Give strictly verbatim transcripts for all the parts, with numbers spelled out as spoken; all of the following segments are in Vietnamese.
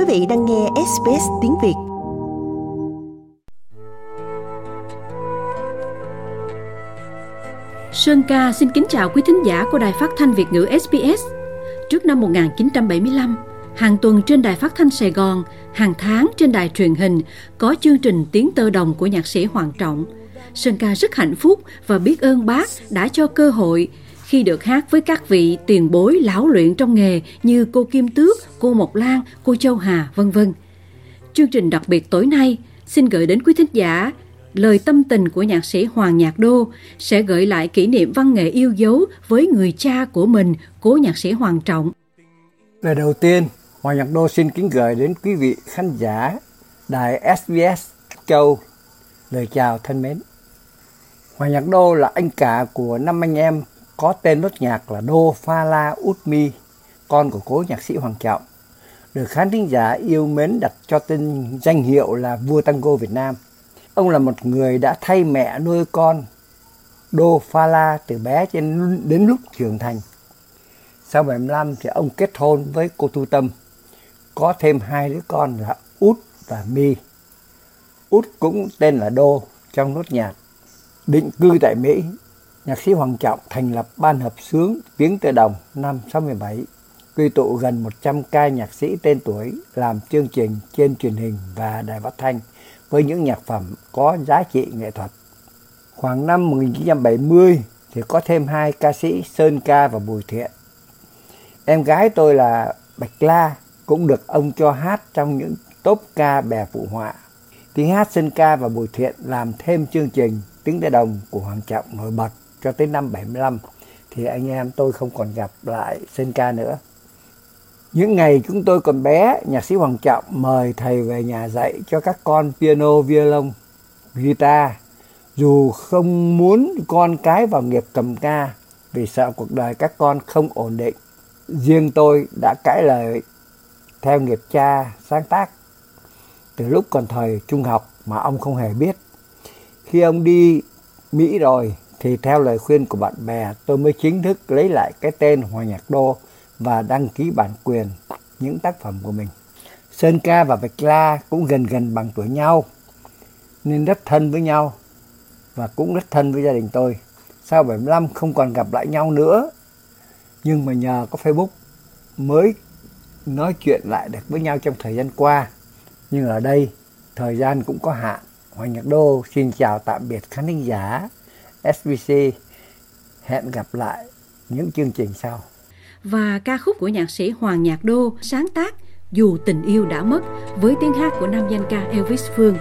vị đang nghe ét bê ét tiếng Việt. Sơn Ca xin kính chào quý thính giả của Đài Phát thanh Việt ngữ ét bê ét. Trước năm một nghìn chín trăm bảy mươi lăm, hàng tuần trên Đài Phát thanh Sài Gòn, hàng tháng trên đài truyền hình có chương trình Tiếng Tơ Đồng của nhạc sĩ Hoàng Trọng. Sơn Ca rất hạnh phúc và biết ơn bác đã cho cơ hội khi được hát với các vị tiền bối lão luyện trong nghề như cô Kim Tước, cô Mộc Lan, cô Châu Hà, vân vân. Chương trình đặc biệt tối nay xin gửi đến quý thính giả lời tâm tình của nhạc sĩ Hoàng Nhạc Đô, sẽ gợi lại kỷ niệm văn nghệ yêu dấu với người cha của mình, cố nhạc sĩ Hoàng Trọng. Lời đầu tiên, Hoàng Nhạc Đô xin kính gửi đến quý vị khán giả đài ét bê ét Châu lời chào thân mến. Hoàng Nhạc Đô là anh cả của năm anh em có tên nốt nhạc là Đô, Pha La, Út Mi, con của cố nhạc sĩ Hoàng Trọng, được khán thính giả yêu mến đặt cho tên danh hiệu là vua tango Việt Nam. Ông là một người đã thay mẹ nuôi con Đô, Pha La từ bé đến lúc trưởng thành. Sau bảy mươi lăm thì ông kết hôn với cô Tu Tâm, có thêm hai đứa con là Út và Mi. Út cũng tên là Đô trong nốt nhạc. Định cư tại Mỹ, nhạc sĩ Hoàng Trọng thành lập ban hợp xướng Tiếng Tơ Đồng năm sáu mươi bảy, quy tụ gần một trăm ca nhạc sĩ tên tuổi làm chương trình trên truyền hình và đài phát thanh với những nhạc phẩm có giá trị nghệ thuật. Khoảng năm một nghìn chín trăm bảy mươi thì có thêm hai ca sĩ Sơn Ca và Bùi Thiện. Em gái tôi là Bạch La cũng được ông cho hát trong những tốp ca bè phụ họa. Tiếng hát Sơn Ca và Bùi Thiện làm thêm chương trình Tiếng Tơ Đồng của Hoàng Trọng nổi bật cho tới năm bảy mươi lăm thì anh em tôi không còn gặp lại Sơn Ca nữa. Những ngày chúng tôi còn bé, nhạc sĩ Hoàng Trọng mời thầy về nhà dạy cho các con piano, violon, guitar, dù không muốn con cái vào nghiệp cầm ca vì sợ cuộc đời các con không ổn định. Riêng tôi đã cãi lời theo nghiệp cha sáng tác từ lúc còn thời trung học mà ông không hề biết. Khi ông đi Mỹ rồi thì theo lời khuyên của bạn bè tôi mới chính thức lấy lại cái tên Hoàng Nhạc Đô và đăng ký bản quyền những tác phẩm của mình. Sơn Ca và Bạch La cũng gần gần bằng tuổi nhau nên rất thân với nhau và cũng rất thân với gia đình tôi. Sau bảy mươi lăm không còn gặp lại nhau nữa, nhưng mà nhờ có Facebook mới nói chuyện lại được với nhau trong thời gian qua. Nhưng ở đây thời gian cũng có hạn. Hoàng Nhạc Đô xin chào tạm biệt khán thính giả ét bê xê. Hẹn gặp lại những chương trình sau. Và ca khúc của nhạc sĩ Hoàng Nhạc Đô sáng tác Dù Tình Yêu Đã Mất với tiếng hát của nam danh ca Elvis Phương.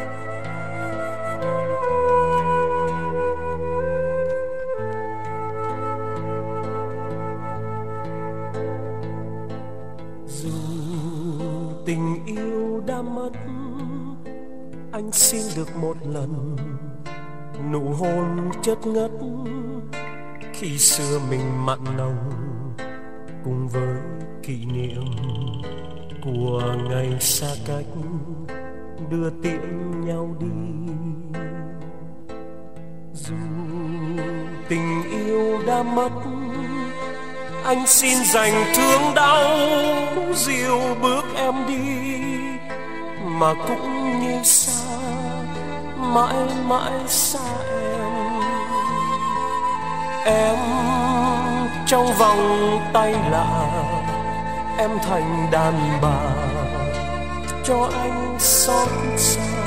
Dù tình yêu đã mất, anh xin được một lần nụ hôn chất ngất khi xưa mình mặn nồng, cùng với kỷ niệm của ngày xa cách đưa tiễn nhau đi. Dù tình yêu đã mất, anh xin dành thương đau dìu bước em đi, mà cũng như xa, mãi mãi xa em. Em trong vòng tay lạ, em thành đàn bà cho anh xót xa.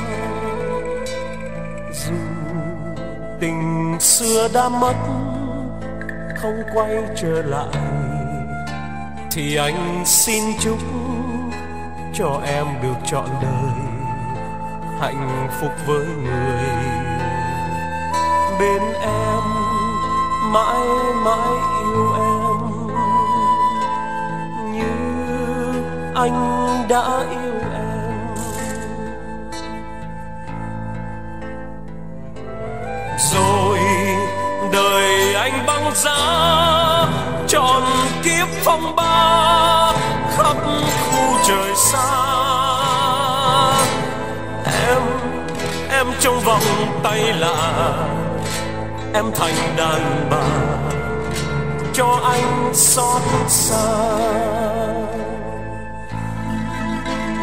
Dù tình xưa đã mất, không quay trở lại, thì anh xin chúc cho em được trọn đời hạnh phúc với người bên em, mãi mãi yêu em như anh đã yêu em. Rồi đời anh băng giá tròn kiếp phong ba khắp khu trời xa. Em, em trong vòng tay lạ, em thành đàn bà cho anh xót xa.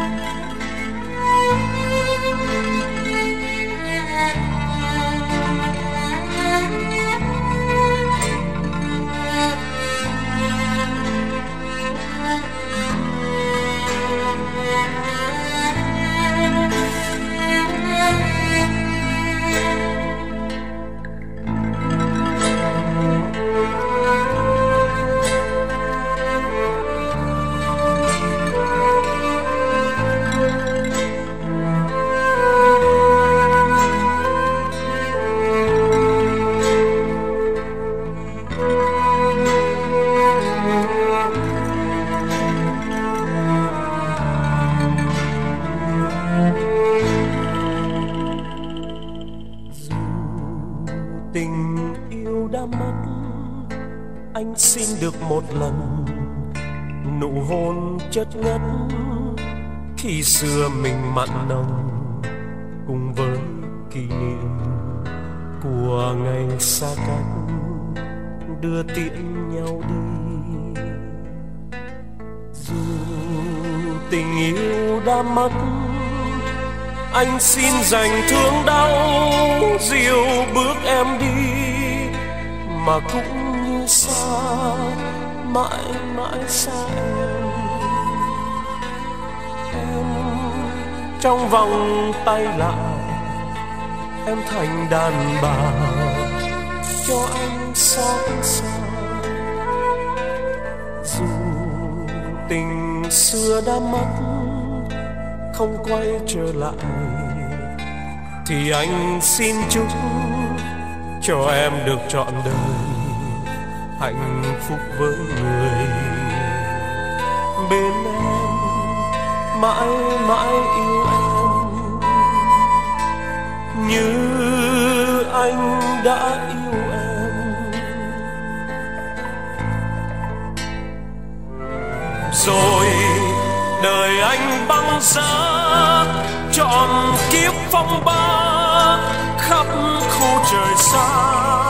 được một lần nụ hôn chất ngất khi xưa mình mặn nồng cùng với kỷ niệm của ngày xa cách đưa tiễn nhau đi. Dù tình yêu đã mất, anh xin dành thương đau dìu bước em đi, mà cũng như xa mãi mãi xa em. Em trong vòng tay lạ, em thành đàn bà cho anh xót xa. Dù tình xưa đã mất không quay trở lại, thì anh xin chúc cho em được trọn đời hạnh phúc với người bên em, mãi mãi yêu em như anh đã yêu em. Rồi đời anh băng giá trọn kiếp phong ba khắp khu trời xa.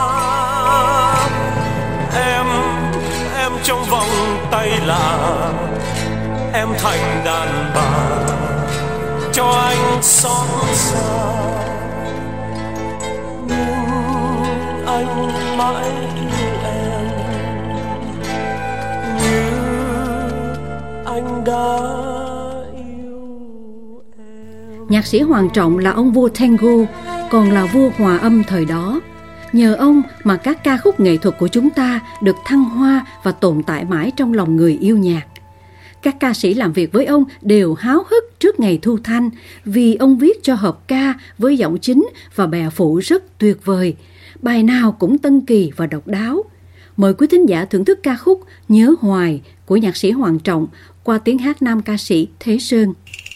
Em, em trong vòng tay lạ, em thành đàn bà cho anh xót xa. Nhưng anh mãi yêu em như anh đã yêu em. Nhạc sĩ Hoàng Trọng là ông vua tango, còn là vua hòa âm thời đó. Nhờ ông mà các ca khúc nghệ thuật của chúng ta được thăng hoa và tồn tại mãi trong lòng người yêu nhạc. Các ca sĩ làm việc với ông đều háo hức trước ngày thu thanh vì ông viết cho hợp ca với giọng chính và bè phụ rất tuyệt vời. Bài nào cũng tân kỳ và độc đáo. Mời quý thính giả thưởng thức ca khúc Nhớ Hoài của nhạc sĩ Hoàng Trọng qua tiếng hát nam ca sĩ Thế Sơn.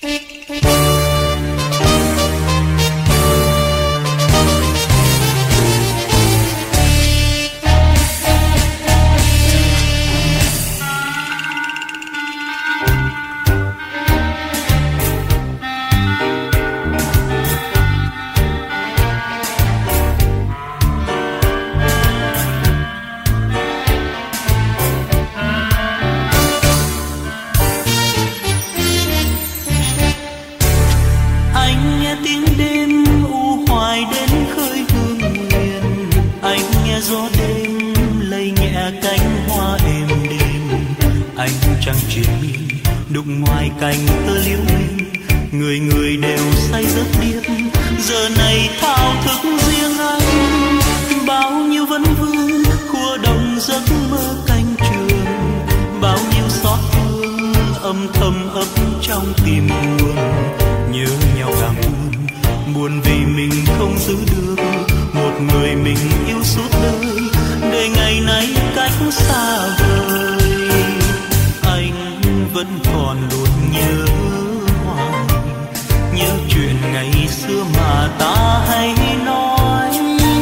Đụng ngoài cành tơ liễu linh, người người đều say giấc điếc. Giờ này thao thức riêng anh, bao nhiêu vấn vương khua đồng giấc mơ canh trường, bao nhiêu xót thương âm thầm ấp trong tim buồn. Nhớ nhau càng buồn, buồn vì mình không giữ được một người mình yêu suốt đời, để ngày nay cách xa vời. Vẫn còn luôn nhớ hoài, nhớ chuyện ngày xưa mà ta hay nói.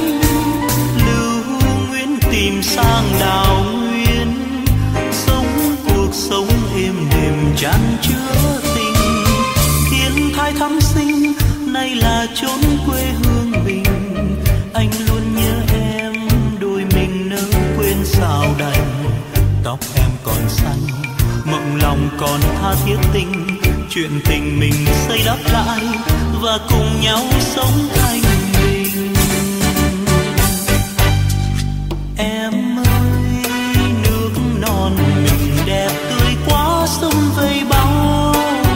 Lưu Nguyễn tìm sang Đào Nguyên, sống cuộc sống êm đềm chan chứa tình. Thiên thai thắm sinh, nay là chốn quê hương mình. Anh luôn nhớ em, đôi mình nỡ quên sao đành. Tóc em còn xanh, mộng lòng còn tha thiết tình, chuyện tình mình xây đắp lại và cùng nhau sống thanh bình. Em ơi, nước non mình đẹp tươi quá sông vây bao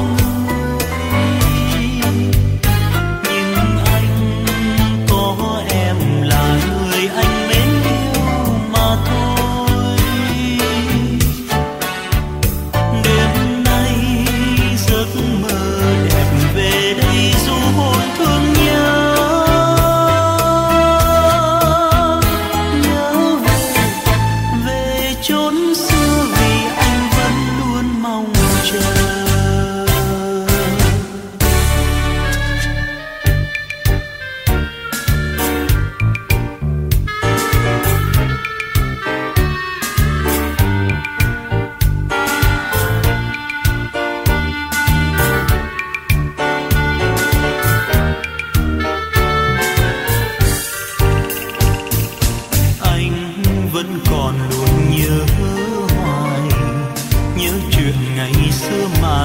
người, nhưng anh có em là người anh mến yêu mà thôi. Giấc mơ đẹp về đây dù hồn thương nhớ,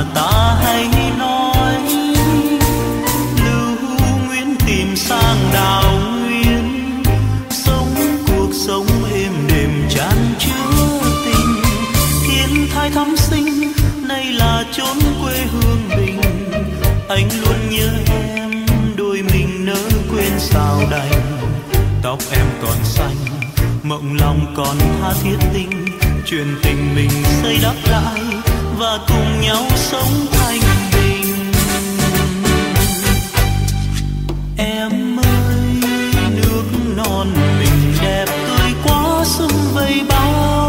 ta hãy nói. Lưu Nguyễn tìm sang đào nguyên, sống cuộc sống êm đềm chan chứa tình. Thiên thai thắm sinh, nay là chốn quê hương mình. Anh luôn nhớ em, đôi mình nỡ quên sao đành. Tóc em còn xanh, mộng lòng còn tha thiết tình. Chuyện tình mình xây đắp lại và cùng nhau sống thanh bình. Em ơi, nước non mình đẹp tươi quá sum vây bao.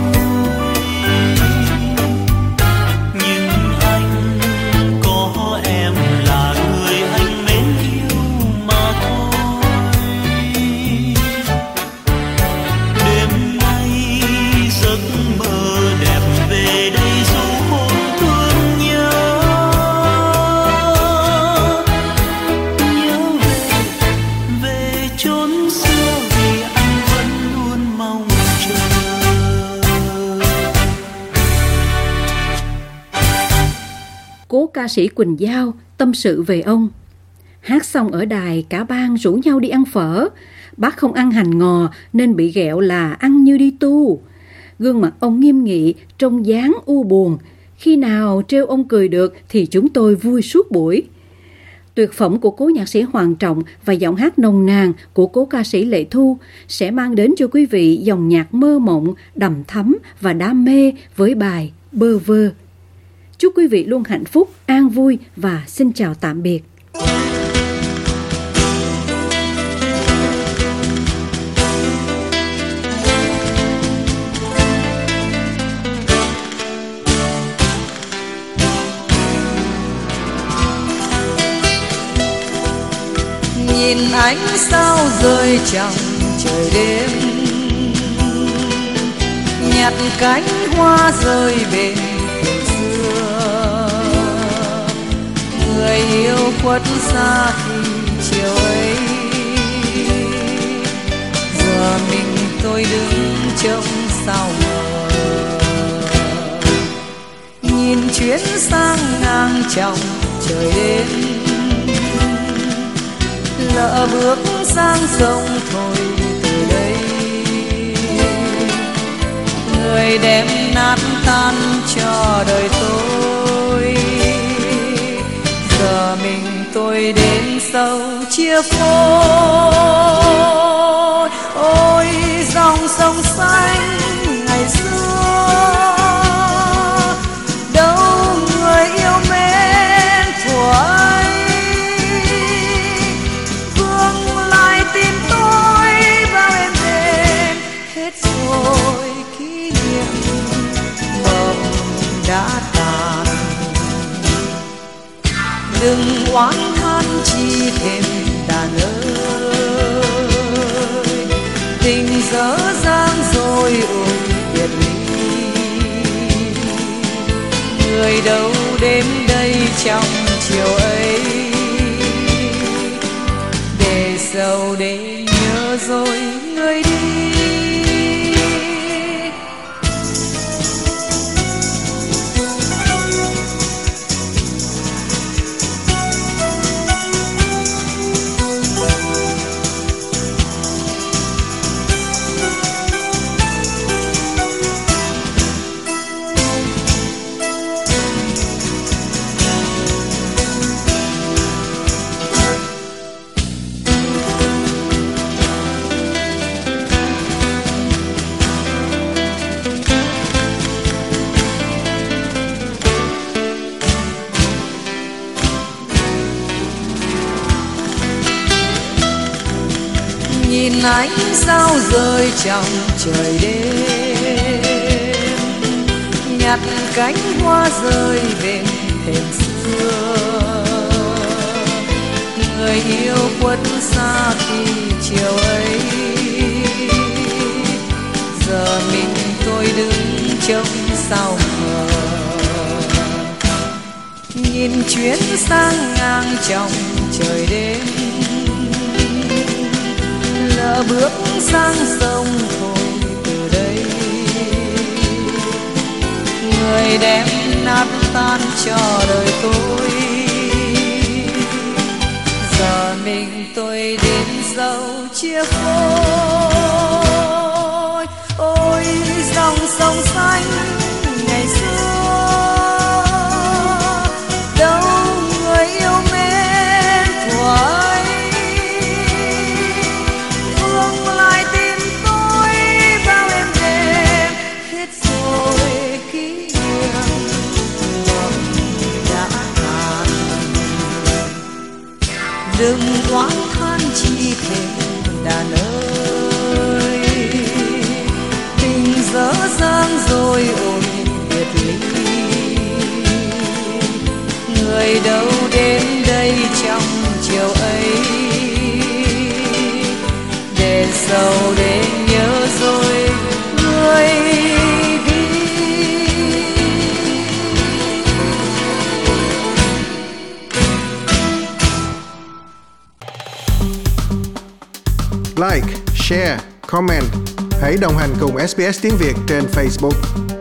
Nhưng anh có em là người anh mến yêu mà thôi. Đêm nay giấc mơ đẹp về đây dù hồn thương nhớ. Nhớ về, về chốn xưa vì anh vẫn luôn mong chờ. Cố ca sĩ Quỳnh Giao tâm sự về ông. Hát xong ở đài, cả ban rủ nhau đi ăn phở. Bác không ăn hành ngò nên bị ghẹo là ăn như đi tu. Gương mặt ông nghiêm nghị, trông dáng u buồn. Khi nào trêu ông cười được thì chúng tôi vui suốt buổi. Tuyệt phẩm của cố nhạc sĩ Hoàng Trọng và giọng hát nồng nàn của cố ca sĩ Lệ Thu sẽ mang đến cho quý vị dòng nhạc mơ mộng, đầm thắm và đam mê với bài Bơ Vơ. Chúc quý vị luôn hạnh phúc, an vui và xin chào tạm biệt. Nhìn ánh sao rơi trong trời đêm, nhặt cánh hoa rơi bên thềm xưa. Người yêu khuất xa khi chiều ấy, giờ mình tôi đứng trông sao mờ. Nhìn chuyến sang ngang trong trời đêm, lỡ bước sang sông thôi từ đây. Người đem nát tan cho đời tôi, giờ mình tôi đến sâu chia phôi. Ôi dòng sông xanh ngày xưa, đâu người yêu mến của anh. Vương lại tìm tôi bao em đêm, hết rồi kỷ niệm mộng đã tàn. Đừng oán than chi thêm đàn ơi, tình dở dang rồi ôi biệt ly. Người đâu đến đây trong chiều ấy, để sầu để nhớ rồi người đi. Nhìn ánh sao rơi trong trời đêm, nhặt cánh hoa rơi bên thềm xưa. Người yêu khuất xa khi chiều ấy, giờ mình tôi đứng trông sao mờ. Nhìn chuyến sang ngang trong trời đêm, lỡ bước sang sông thôi từ đây. Người đem nát tan cho đời tôi. Giờ mình tôi đến dấu chia phôi. Ôi dòng sông xanh ngày xưa, đâu người yêu mến của ấy. Phương lại tìm tôi bao êm đềm, hết rồi kỷ niệm buồn đã tàn. Đừng oán than chi thêm đàn ơi, tình dở dang rồi ôi biệt ly. Người đâu đến đây trong chiều ấy, để sầu để nhớ rồi người đi. Like, share, comment. Hãy đồng hành cùng ét bê ét tiếng Việt trên Facebook.